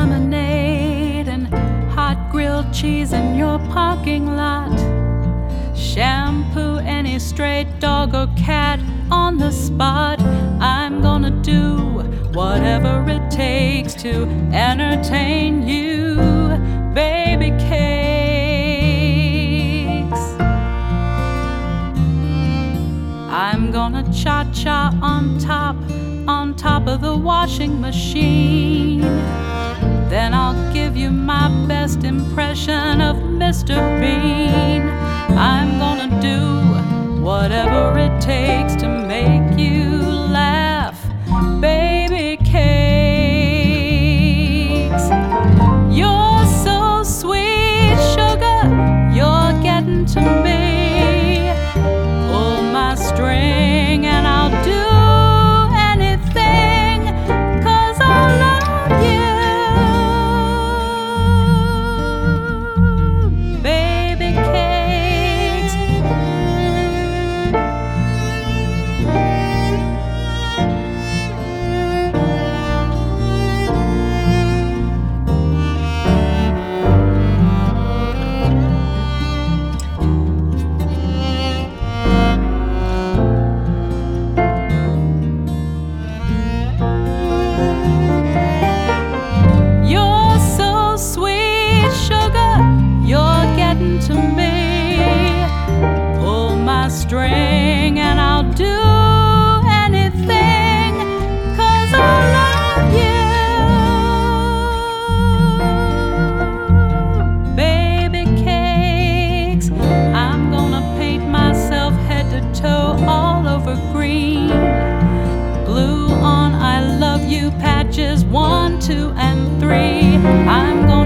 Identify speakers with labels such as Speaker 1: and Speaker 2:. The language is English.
Speaker 1: lemonade and hot grilled cheese in your parking lot. Shampoo any stray dog or cat on the spot. I'm gonna do whatever it takes to entertain you, baby cakes. I'm gonna cha-cha on top of the washing machine. Then I'll give you my best impression of Mr. Bean. I'm gonna do whatever it takes to make you laugh, baby cakes. You're so sweet, sugar, you're getting to me. Pull my string and I'll do anything, 'cause I love you, baby cakes. You're so sweet, sugar, you're getting to me. Pull my string and I'll do anything, 'cause I love you, baby cakes. I'm gonna paint myself head to toe all over green. Glue on I love you patches 1, 2, and 3. I'm gonna